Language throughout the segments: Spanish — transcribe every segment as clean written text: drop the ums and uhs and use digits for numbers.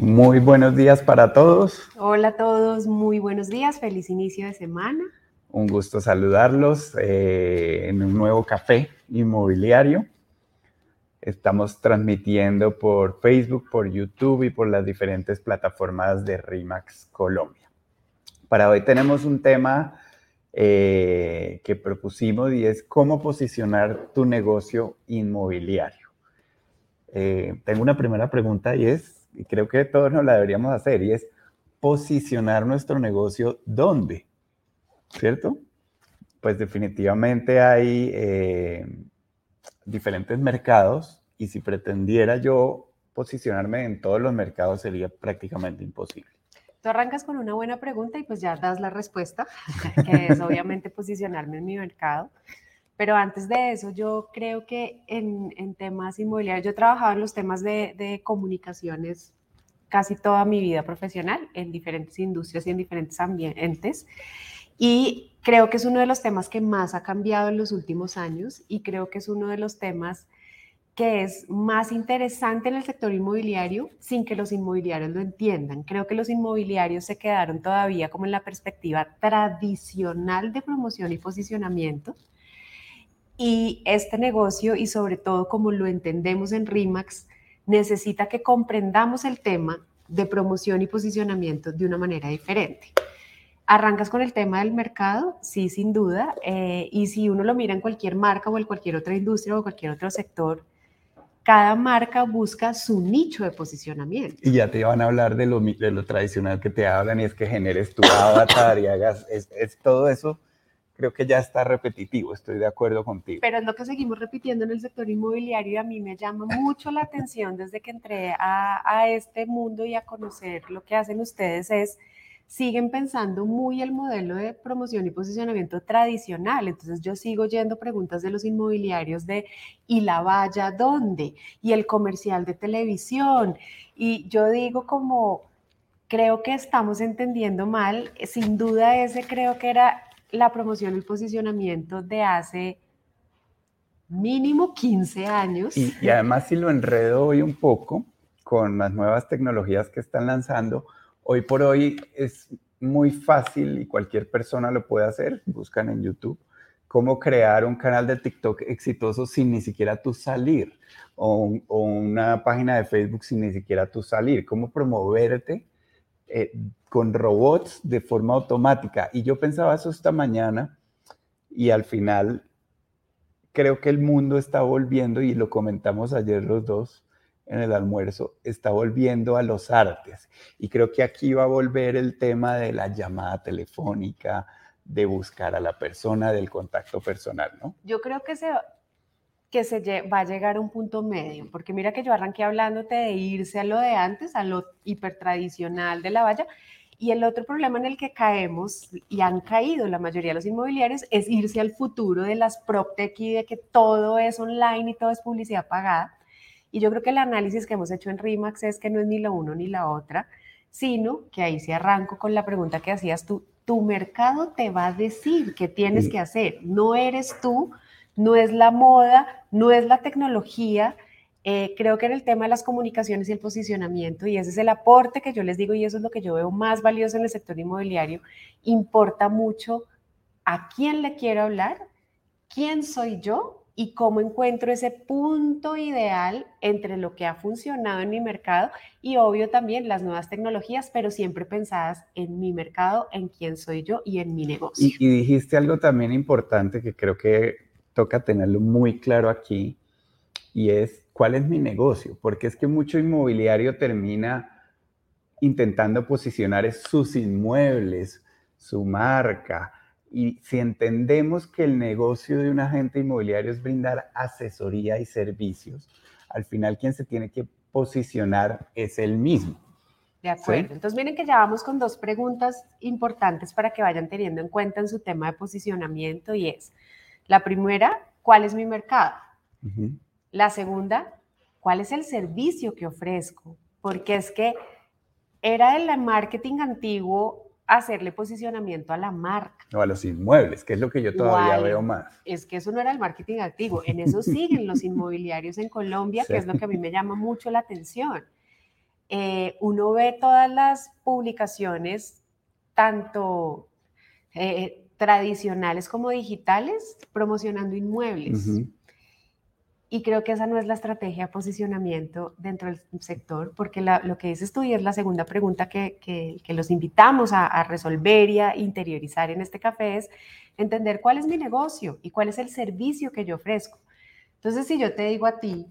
Muy buenos días para todos. Hola a todos, muy buenos días, feliz inicio de semana. Un gusto saludarlos en un nuevo café inmobiliario. Estamos transmitiendo por Facebook, por YouTube y por las diferentes plataformas de RE/MAX Colombia. Para hoy tenemos un tema que propusimos y es cómo posicionar tu negocio inmobiliario. Tengo una primera pregunta y creo que todos nos la deberíamos hacer, y es posicionar nuestro negocio ¿dónde? ¿Cierto? Pues definitivamente hay diferentes mercados, y si pretendiera yo posicionarme en todos los mercados sería prácticamente imposible. Tú arrancas con una buena pregunta y pues ya das la respuesta, que es obviamente posicionarme en mi mercado. Pero antes de eso, yo creo que en temas inmobiliarios, yo he trabajado en los temas de comunicaciones casi toda mi vida profesional, en diferentes industrias y en diferentes ambientes. Y creo que es uno de los temas que más ha cambiado en los últimos años y creo que es uno de los temas que es más interesante en el sector inmobiliario sin que los inmobiliarios lo entiendan. Creo que los inmobiliarios se quedaron todavía como en la perspectiva tradicional de promoción y posicionamiento. Y este negocio, y sobre todo como lo entendemos en RE/MAX, necesita que comprendamos el tema de promoción y posicionamiento de una manera diferente. Arrancas con el tema del mercado, sí, sin duda, y si uno lo mira en cualquier marca o en cualquier otra industria o cualquier otro sector, cada marca busca su nicho de posicionamiento. Y ya te van a hablar de lo tradicional que te hablan, y es que generes tu avatar y hagas, es todo eso. Creo que ya está repetitivo, estoy de acuerdo contigo. Pero es lo que seguimos repitiendo en el sector inmobiliario y a mí me llama mucho la atención desde que entré a este mundo y a conocer lo que hacen ustedes siguen pensando muy el modelo de promoción y posicionamiento tradicional. Entonces yo sigo yendo preguntas de los inmobiliarios de ¿y la valla dónde? Y el comercial de televisión. Y yo digo como, creo que estamos entendiendo mal. Sin duda ese creo que era la promoción y el posicionamiento de hace mínimo 15 años. Y además, si lo enredo hoy un poco con las nuevas tecnologías que están lanzando, hoy por hoy es muy fácil y cualquier persona lo puede hacer. Buscan en YouTube cómo crear un canal de TikTok exitoso sin ni siquiera tú salir, o una página de Facebook sin ni siquiera tú salir, cómo promoverte con robots de forma automática. Y yo pensaba eso esta mañana, y al final creo que el mundo está volviendo, y lo comentamos ayer los dos en el almuerzo, está volviendo a los artes. Y creo que aquí va a volver el tema de la llamada telefónica, de buscar a la persona, del contacto personal, ¿no? Yo creo que va a llegar a un punto medio, porque mira que yo arranqué hablándote de irse a lo de antes, a lo hipertradicional de la valla, y el otro problema en el que caemos, y han caído la mayoría de los inmobiliarios, es irse al futuro de las PropTech y de que todo es online y todo es publicidad pagada. Y yo creo que el análisis que hemos hecho en RE/MAX es que no es ni la uno ni la otra, sino que ahí sí arranco con la pregunta que hacías tú. Tu mercado te va a decir qué tienes que hacer, no eres tú, no es la moda, no es la tecnología. Creo que en el tema de las comunicaciones y el posicionamiento, y ese es el aporte que yo les digo, y eso es lo que yo veo más valioso en el sector inmobiliario, importa mucho a quién le quiero hablar, quién soy yo y cómo encuentro ese punto ideal entre lo que ha funcionado en mi mercado y obvio también las nuevas tecnologías, pero siempre pensadas en mi mercado, en quién soy yo y en mi negocio. Y dijiste algo también importante que creo que toca tenerlo muy claro aquí, y es cuál es mi negocio, porque es que mucho inmobiliario termina intentando posicionar sus inmuebles, su marca. Y si entendemos que el negocio de un agente inmobiliario es brindar asesoría y servicios, al final quien se tiene que posicionar es él mismo. De acuerdo. ¿Sí? Entonces miren que ya vamos con dos preguntas importantes para que vayan teniendo en cuenta en su tema de posicionamiento, y es, la primera, ¿cuál es mi mercado? La segunda, ¿cuál es el servicio que ofrezco? Porque es que era el marketing antiguo hacerle posicionamiento a la marca. O a los inmuebles, que es lo que yo todavía veo más. Es que eso no era el marketing antiguo, en eso siguen los inmobiliarios en Colombia, sí, que es lo que a mí me llama mucho la atención. uno ve todas las publicaciones, tanto tradicionales como digitales, promocionando inmuebles. Ujú. Y creo que esa no es la estrategia de posicionamiento dentro del sector, porque lo que dices tú, y es la segunda pregunta que los invitamos a resolver y a interiorizar en este café, es entender cuál es mi negocio y cuál es el servicio que yo ofrezco. Entonces, si yo te digo a ti,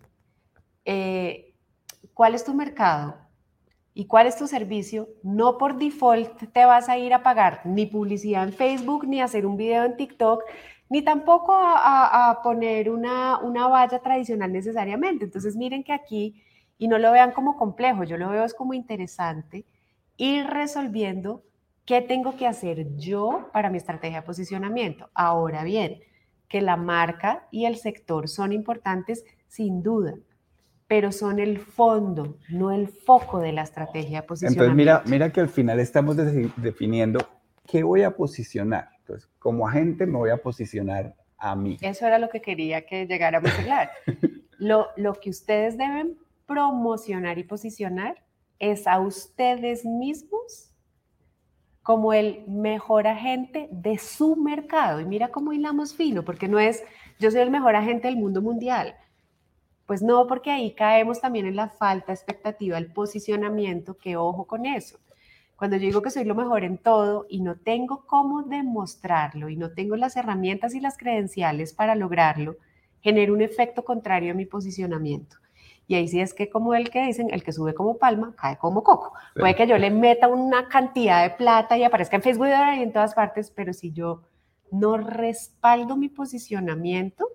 ¿cuál es tu mercado? ¿Y cuál es tu servicio? No por default te vas a ir a pagar ni publicidad en Facebook, ni hacer un video en TikTok, ni tampoco a poner una valla tradicional necesariamente. Entonces miren que aquí, y no lo vean como complejo, yo lo veo es como interesante, ir resolviendo qué tengo que hacer yo para mi estrategia de posicionamiento. Ahora bien, que la marca y el sector son importantes sin duda, pero son el fondo, no el foco de la estrategia de Entonces, mira, posicionamiento. mira que al final estamos definiendo qué voy a posicionar. Entonces, como agente me voy a posicionar a mí. Eso era lo que quería que llegáramos a hablar. Lo que ustedes deben promocionar y posicionar es a ustedes mismos como el mejor agente de su mercado. Y mira cómo hilamos fino, porque no es yo soy el mejor agente del mundo mundial. Pues no, porque ahí caemos también en la falta de expectativa, el posicionamiento, que ojo con eso. Cuando yo digo que soy lo mejor en todo y no tengo cómo demostrarlo y no tengo las herramientas y las credenciales para lograrlo, genera un efecto contrario a mi posicionamiento. Y ahí sí es que como el que dicen, el que sube como palma, cae como coco. Sí. Puede que yo le meta una cantidad de plata y aparezca en Facebook y en todas partes, pero si yo no respaldo mi posicionamiento,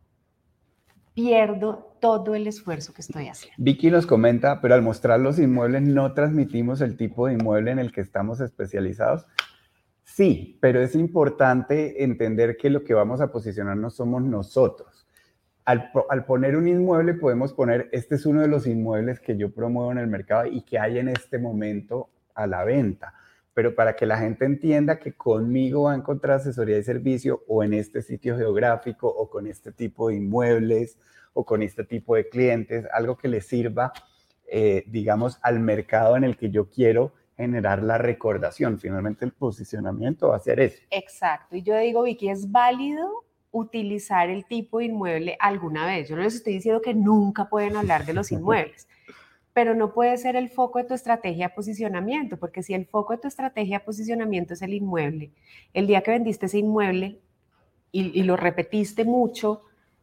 pierdo todo el esfuerzo que estoy haciendo. Vicky nos comenta, pero al mostrar los inmuebles no transmitimos el tipo de inmueble en el que estamos especializados. Sí, pero es importante entender que lo que vamos a posicionarnos somos nosotros. Al poner un inmueble podemos poner, este es uno de los inmuebles que yo promuevo en el mercado y que hay en este momento a la venta. Pero para que la gente entienda que conmigo va a encontrar asesoría y servicio o en este sitio geográfico o con este tipo de inmuebles o con este tipo de clientes, algo que les sirva, digamos, al mercado en el que yo quiero generar la recordación. Finalmente el posicionamiento va a ser eso. Exacto. Y yo digo, Vicky, es válido utilizar el tipo de inmueble alguna vez. Yo no les estoy diciendo que nunca pueden hablar de los inmuebles, pero no puede ser el foco de tu estrategia de posicionamiento, porque si el foco de tu estrategia de posicionamiento es el inmueble, el día que vendiste ese inmueble y lo repetiste mucho,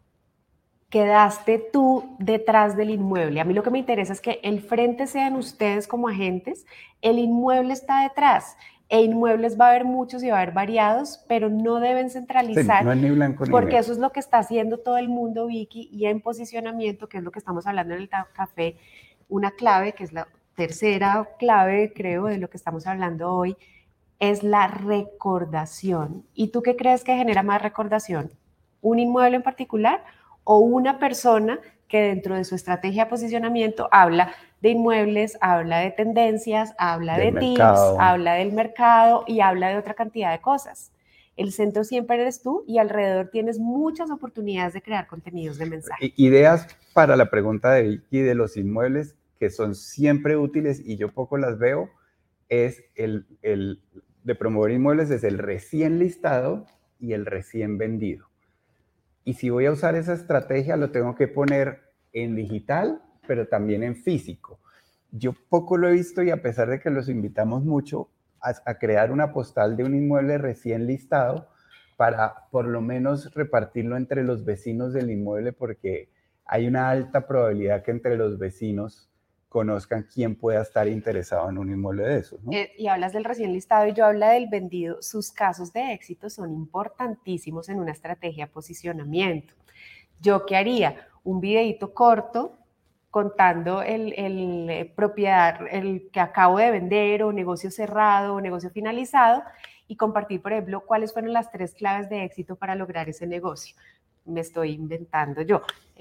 quedaste tú detrás del inmueble. A mí lo que me interesa es que el frente sean ustedes como agentes, el inmueble está detrás. E inmuebles va a haber muchos y va a haber variados, pero no deben centralizar, sí, no es ni blanco ni porque negro. eso es lo que está haciendo todo el mundo, Vicky, y en posicionamiento, que es lo que estamos hablando en el café, una clave, que es la tercera clave, creo, de lo que estamos hablando hoy, es la recordación. ¿Y tú qué crees que genera más recordación? ¿Un inmueble en particular o una persona que dentro de su estrategia de posicionamiento habla de inmuebles, habla de tendencias, habla de tips, habla del mercado y habla de otra cantidad de cosas? El centro siempre eres tú y alrededor tienes muchas oportunidades de crear contenidos de mensaje. Ideas para la pregunta de Vicky de los inmuebles que son siempre útiles y yo poco las veo, es el de promover inmuebles, es el recién listado y el recién vendido. Y si voy a usar esa estrategia, lo tengo que poner en digital, pero también en físico. Yo poco lo he visto y a pesar de que los invitamos mucho a crear una postal de un inmueble recién listado para por lo menos repartirlo entre los vecinos del inmueble, porque hay una alta probabilidad que entre los vecinos conozcan quién pueda estar interesado en un inmueble de esos, ¿no? Y hablas del recién listado y yo hablo del vendido. Sus casos de éxito son importantísimos en una estrategia de posicionamiento. ¿Yo qué haría? Un videito corto contando el propiedad, el que acabo de vender o negocio cerrado o negocio finalizado y compartir, por ejemplo, cuáles fueron las 3 claves de éxito para lograr ese negocio. Me estoy inventando yo.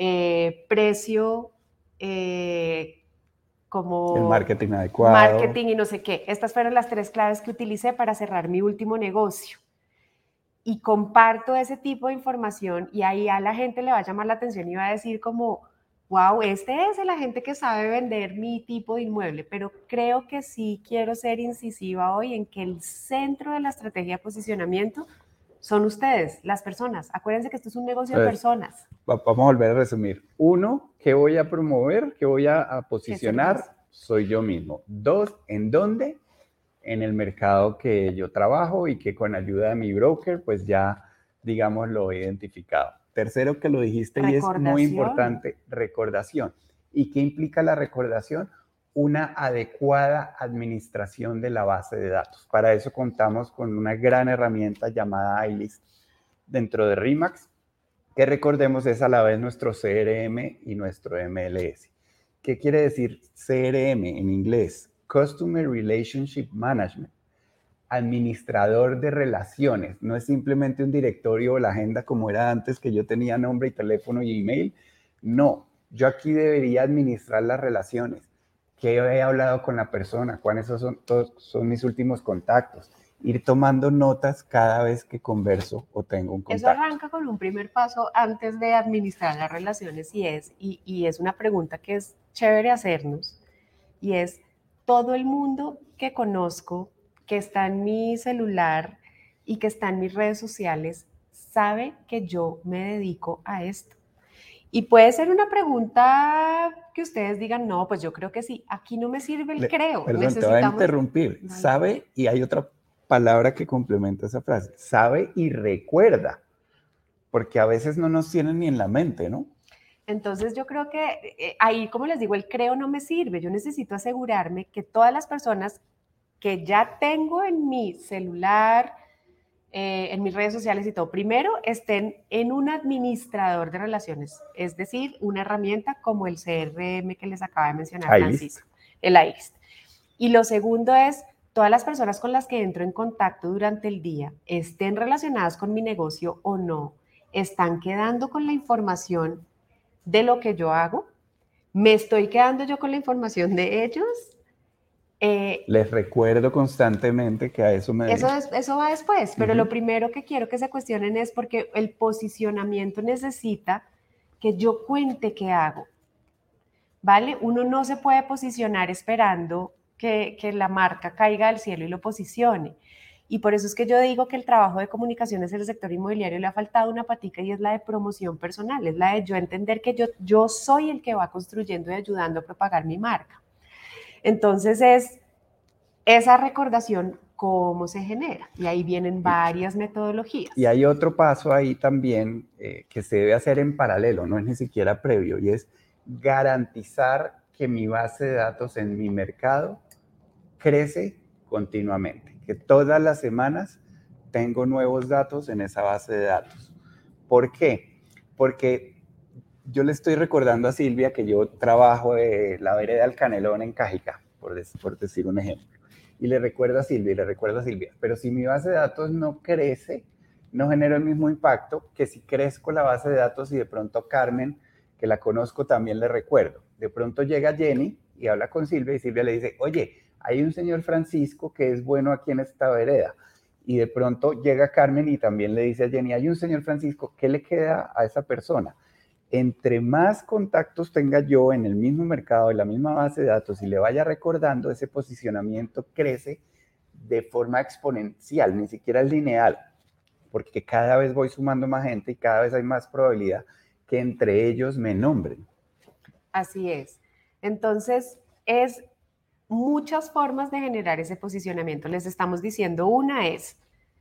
Precio, como el marketing adecuado. Marketing y no sé qué. Estas fueron las 3 claves que utilicé para cerrar mi último negocio. Y comparto ese tipo de información y ahí a la gente le va a llamar la atención y va a decir como, wow, este es el agente que sabe vender mi tipo de inmueble, pero creo que sí quiero ser incisiva hoy en que el centro de la estrategia de posicionamiento son ustedes, las personas. Acuérdense que esto es un negocio de personas. Vamos a volver a resumir. 1, ¿qué voy a promover? ¿Qué voy a posicionar? Soy yo mismo. 2, ¿en dónde? En el mercado que yo trabajo y que con ayuda de mi broker, pues ya, digamos, lo he identificado. Tercero, que lo dijiste y es muy importante, recordación. ¿Y qué implica la recordación? Una adecuada administración de la base de datos. Para eso contamos con una gran herramienta llamada iList dentro de RE/MAX, que recordemos es a la vez nuestro CRM y nuestro MLS. ¿Qué quiere decir CRM en inglés? Customer Relationship Management. Administrador de relaciones. No es simplemente un directorio o la agenda como era antes, que yo tenía nombre y teléfono y email. No, yo aquí debería administrar las relaciones. ¿Qué he hablado con la persona? ¿Cuáles son mis últimos contactos? Ir tomando notas cada vez que converso o tengo un contacto. Eso arranca con un primer paso antes de administrar las relaciones y es una pregunta que es chévere hacernos, y es: todo el mundo que conozco, que está en mi celular y que está en mis redes sociales, sabe que yo me dedico a esto. Y puede ser una pregunta que ustedes digan, no, pues yo creo que sí. Aquí no me sirve el creo. Perdón, te voy a interrumpir. Vale. Sabe, y hay otra palabra que complementa esa frase. Sabe y recuerda, porque a veces no nos tienen ni en la mente, ¿no? Entonces yo creo que ahí, como les digo, el creo no me sirve. Yo necesito asegurarme que todas las personas que ya tengo en mi celular, en mis redes sociales y todo, primero estén en un administrador de relaciones, es decir, una herramienta como el CRM que les acaba de mencionar Francisco, el iList. Y lo segundo es, todas las personas con las que entro en contacto durante el día, estén relacionadas con mi negocio o no, están quedando con la información de lo que yo hago, me estoy quedando yo con la información de ellos. Les recuerdo constantemente que a eso me dedico. Eso va después, pero lo primero que quiero que se cuestionen es porque el posicionamiento necesita que yo cuente qué hago, ¿vale? Uno no se puede posicionar esperando que la marca caiga del cielo y lo posicione. Y por eso es que yo digo que el trabajo de comunicaciones en el sector inmobiliario le ha faltado una patica, y es la de promoción personal, es la de yo entender que yo soy el que va construyendo y ayudando a propagar mi marca. Entonces es esa recordación, ¿cómo se genera? Y ahí vienen varias metodologías. Y hay otro paso ahí también que se debe hacer en paralelo, no es ni siquiera previo, y es garantizar que mi base de datos en mi mercado crece continuamente, que todas las semanas tengo nuevos datos en esa base de datos. ¿Por qué? Porque yo le estoy recordando a Silvia que yo trabajo de la vereda del Canelón en Cajicá, por decir un ejemplo. Y le recuerdo a Silvia, pero si mi base de datos no crece, no genera el mismo impacto que si crezco la base de datos y de pronto Carmen, que la conozco, también le recuerdo. De pronto llega Jenny y habla con Silvia y Silvia le dice, oye, hay un señor Francisco que es bueno aquí en esta vereda. Y de pronto llega Carmen y también le dice a Jenny, hay un señor Francisco, ¿qué le queda a esa persona? Entre más contactos tenga yo en el mismo mercado, en la misma base de datos, y le vaya recordando, ese posicionamiento crece de forma exponencial, ni siquiera es lineal, porque cada vez voy sumando más gente y cada vez hay más probabilidad que entre ellos me nombren. Así es. Entonces, es muchas formas de generar ese posicionamiento. Les estamos diciendo, una es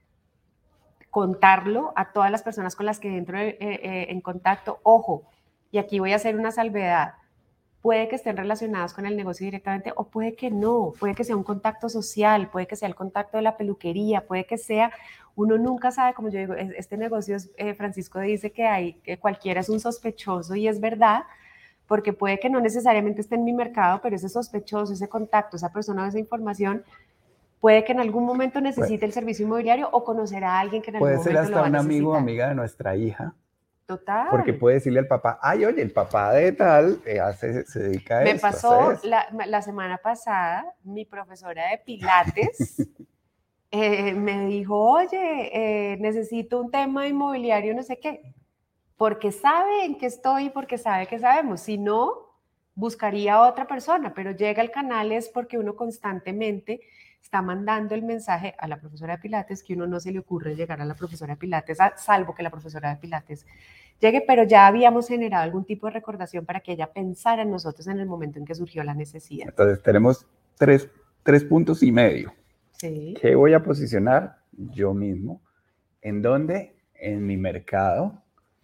contarlo a todas las personas con las que entro en contacto. Ojo, y aquí voy a hacer una salvedad. Puede que estén relacionados con el negocio directamente o puede que no, puede que sea un contacto social, puede que sea el contacto de la peluquería, puede que sea, uno nunca sabe, como yo digo, este negocio, Francisco dice que cualquiera es un sospechoso, y es verdad, porque puede que no necesariamente esté en mi mercado, pero ese sospechoso, ese contacto, esa persona o esa información, puede que en algún momento necesite el servicio inmobiliario o conocer a alguien que en algún momento lo va a necesitar. Puede ser hasta un amigo o amiga de nuestra hija. Total. Porque puede decirle al papá, ay, oye, el papá de tal se dedica a esto. Me pasó la semana pasada, mi profesora de Pilates me dijo, oye, necesito un tema inmobiliario, no sé qué. porque sabe en qué estoy, porque sabe que sabemos. Si no, buscaría a otra persona, pero llega al canal es porque uno constantemente está mandando el mensaje a la profesora de Pilates, que uno no se le ocurre llegar a la profesora de Pilates, salvo que la profesora de Pilates llegue, pero ya habíamos generado algún tipo de recordación para que ella pensara en nosotros en el momento en que surgió la necesidad. Entonces tenemos tres puntos y medio. Sí. ¿Qué voy a posicionar yo mismo? ¿En dónde? En mi mercado.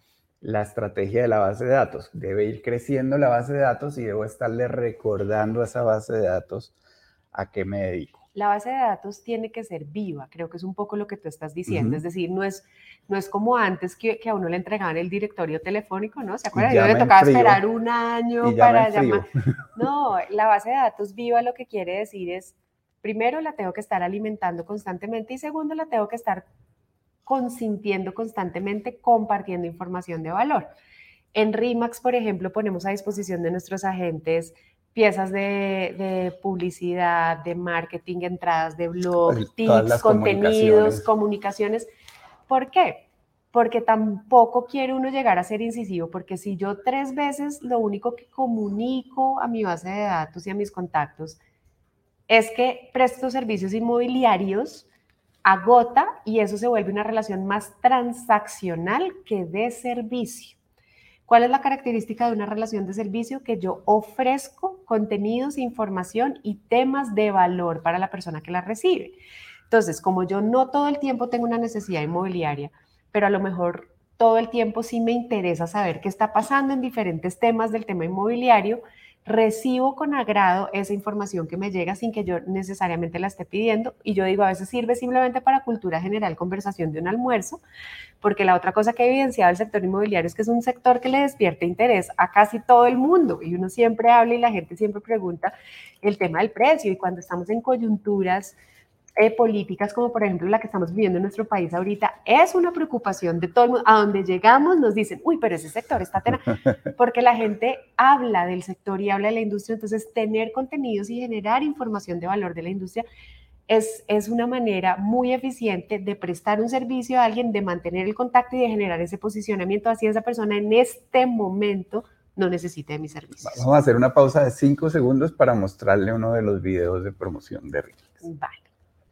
La estrategia de la base de datos. Debe ir creciendo la base de datos y debo estarle recordando a esa base de datos a qué me dedico. La base de datos tiene que ser viva, creo que es un poco lo que tú estás diciendo, es decir, no es como antes que a uno le entregaban el directorio telefónico, ¿no? ¿Se acuerdan? A uno le tocaba esperar un año para llamar. No, la base de datos viva lo que quiere decir es, primero la tengo que estar alimentando constantemente y segundo la tengo que estar consintiendo constantemente, compartiendo información de valor. En RIMAX, por ejemplo, ponemos a disposición de nuestros agentes piezas de publicidad, de marketing, entradas de blog, tips, contenidos, comunicaciones. ¿Por qué? Porque tampoco quiere uno llegar a ser incisivo, porque si yo 3 veces lo único que comunico a mi base de datos y a mis contactos es que presto servicios inmobiliarios, agota y eso se vuelve una relación más transaccional que de servicio. ¿Cuál es la característica de una relación de servicio? Que yo ofrezco contenidos, información y temas de valor para la persona que la recibe. Entonces, como yo no todo el tiempo tengo una necesidad inmobiliaria, pero a lo mejor todo el tiempo sí me interesa saber qué está pasando en diferentes temas del tema inmobiliario, recibo con agrado esa información que me llega sin que yo necesariamente la esté pidiendo. Y yo digo, a veces sirve simplemente para cultura general, conversación de un almuerzo, porque la otra cosa que ha evidenciado el sector inmobiliario es que es un sector que le despierta interés a casi todo el mundo y uno siempre habla y la gente siempre pregunta el tema del precio y cuando estamos en coyunturas políticas como por ejemplo la que estamos viviendo en nuestro país ahorita, es una preocupación de todo el mundo. A donde llegamos nos dicen, uy, pero ese sector está porque la gente habla del sector y habla de la industria, entonces tener contenidos y generar información de valor de la industria es una manera muy eficiente de prestar un servicio a alguien, de mantener el contacto y de generar ese posicionamiento, así esa persona en este momento no necesite de mis servicios. Vamos a hacer una pausa de 5 segundos para mostrarle uno de los videos de promoción de RIMAX. Vale.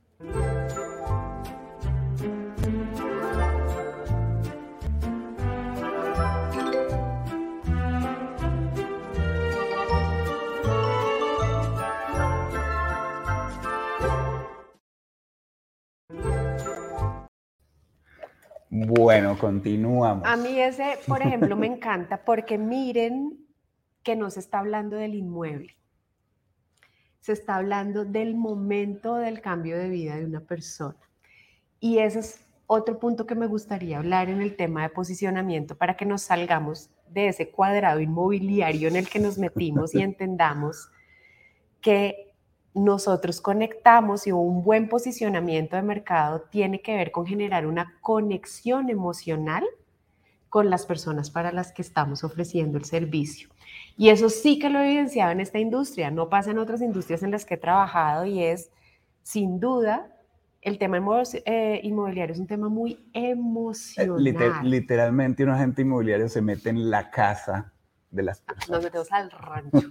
Bueno, continuamos. A mí ese, por ejemplo, me encanta porque miren que no se está hablando del inmueble. Se está hablando del momento del cambio de vida de una persona. Y ese es otro punto que me gustaría hablar en el tema de posicionamiento para que nos salgamos de ese cuadrado inmobiliario en el que nos metimos y entendamos que nosotros conectamos y un buen posicionamiento de mercado tiene que ver con generar una conexión emocional con las personas para las que estamos ofreciendo el servicio. Y eso sí que lo he evidenciado en esta industria, no pasa en otras industrias en las que he trabajado y es, sin duda, el tema inmobiliario es un tema muy emocional. Literalmente un agente inmobiliario se mete en la casa de las personas. Nos metemos al rancho.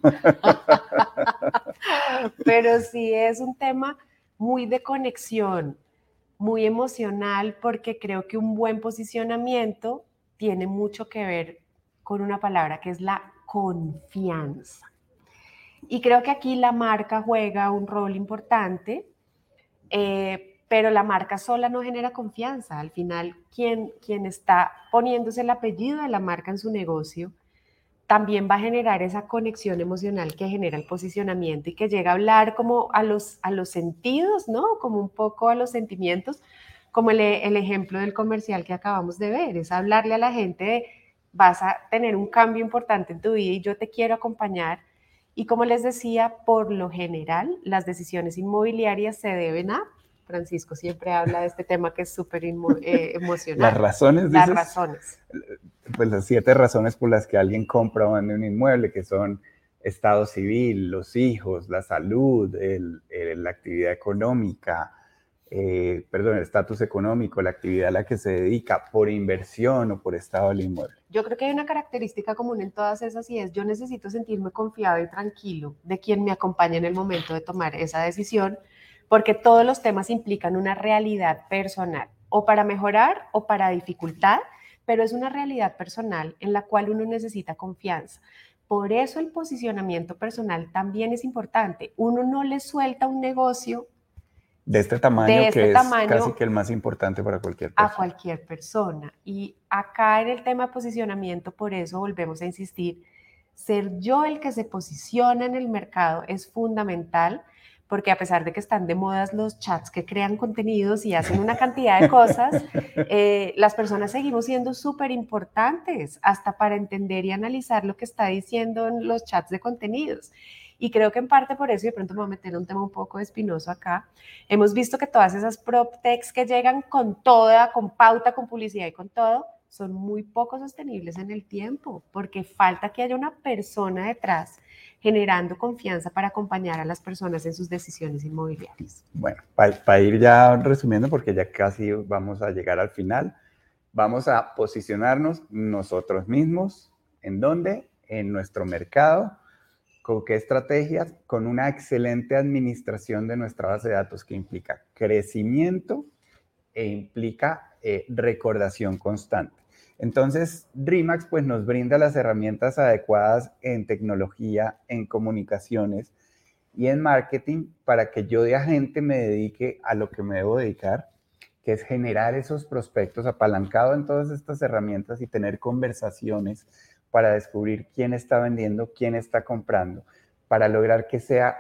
Pero sí es un tema muy de conexión, muy emocional, porque creo que un buen posicionamiento tiene mucho que ver con una palabra que es la confianza. Y creo que aquí la marca juega un rol importante, pero la marca sola no genera confianza. Al final, quien está poniéndose el apellido de la marca en su negocio, también va a generar esa conexión emocional que genera el posicionamiento y que llega a hablar como a los sentidos, ¿no? Como un poco a los sentimientos, como el ejemplo del comercial que acabamos de ver, es hablarle a la gente de vas a tener un cambio importante en tu vida y yo te quiero acompañar. Y como les decía, por lo general, las decisiones inmobiliarias se deben a, Francisco siempre habla de este tema que es súper emocional. Las razones, Las dices, razones. Pues las 7 razones por las que alguien compra o vende un inmueble, que son estado civil, los hijos, la salud, la actividad económica, el estatus económico, la actividad a la que se dedica, por inversión o por estado del inmueble. Yo creo que hay una característica común en todas esas y es yo necesito sentirme confiado y tranquilo de quien me acompaña en el momento de tomar esa decisión, porque todos los temas implican una realidad personal, o para mejorar o para dificultar, pero es una realidad personal en la cual uno necesita confianza. Por eso el posicionamiento personal también es importante. Uno no le suelta un negocio de este tamaño, que es casi que el más importante para cualquier persona. A cualquier persona. Y acá en el tema de posicionamiento, por eso volvemos a insistir, ser yo el que se posiciona en el mercado es fundamental, porque a pesar de que están de modas los chats que crean contenidos y hacen una cantidad de cosas, las personas seguimos siendo súper importantes hasta para entender y analizar lo que está diciendo en los chats de contenidos. Y creo que en parte por eso, y de pronto me voy a meter un tema un poco espinoso acá, hemos visto que todas esas prop techs que llegan con toda, con pauta, con publicidad y con todo, son muy poco sostenibles en el tiempo, porque falta que haya una persona detrás generando confianza para acompañar a las personas en sus decisiones inmobiliarias. Bueno, para ir ya resumiendo, porque ya casi vamos a llegar al final, vamos a posicionarnos nosotros mismos. ¿En dónde? En nuestro mercado. ¿Con qué estrategias? Con una excelente administración de nuestra base de datos que implica crecimiento e implica recordación constante. Entonces, RE/MAX pues, nos brinda las herramientas adecuadas en tecnología, en comunicaciones y en marketing para que yo de agente me dedique a lo que me debo dedicar, que es generar esos prospectos apalancado en todas estas herramientas y tener conversaciones para descubrir quién está vendiendo, quién está comprando, para lograr que sea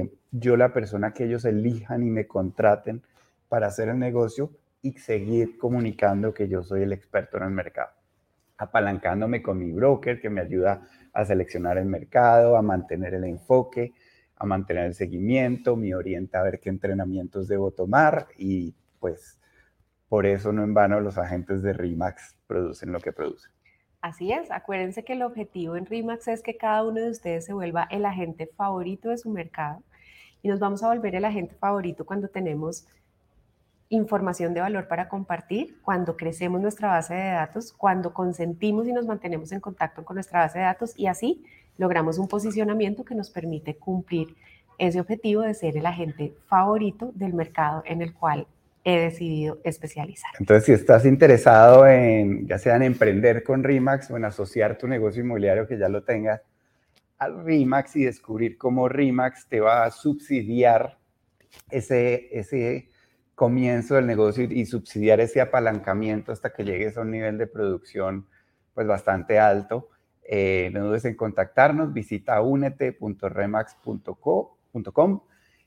yo la persona que ellos elijan y me contraten para hacer el negocio y seguir comunicando que yo soy el experto en el mercado, apalancándome con mi broker que me ayuda a seleccionar el mercado, a mantener el enfoque, a mantener el seguimiento, me orienta a ver qué entrenamientos debo tomar y pues por eso no en vano los agentes de RE/MAX producen lo que producen. Así es, acuérdense que el objetivo en RE/MAX es que cada uno de ustedes se vuelva el agente favorito de su mercado y nos vamos a volver el agente favorito cuando tenemos información de valor para compartir, cuando crecemos nuestra base de datos, cuando consentimos y nos mantenemos en contacto con nuestra base de datos y así logramos un posicionamiento que nos permite cumplir ese objetivo de ser el agente favorito del mercado en el cual he decidido especializar. Entonces, si estás interesado en, ya sea en emprender con RE/MAX o en asociar tu negocio inmobiliario que ya lo tengas al RE/MAX y descubrir cómo RE/MAX te va a subsidiar ese comienzo del negocio y subsidiar ese apalancamiento hasta que llegues a un nivel de producción pues bastante alto, no dudes en contactarnos, visita unete.remax.com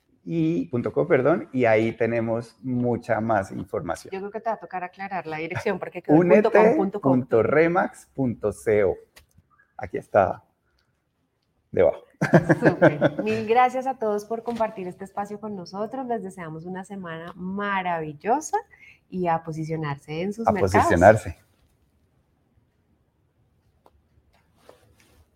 y ahí tenemos mucha más información. Yo creo que te va a tocar aclarar la dirección porque quedó unete.remax.co. Aquí está debajo. Súper. Mil gracias a todos por compartir este espacio con nosotros. Les deseamos una semana maravillosa y a posicionarse en sus mercados. A posicionarse.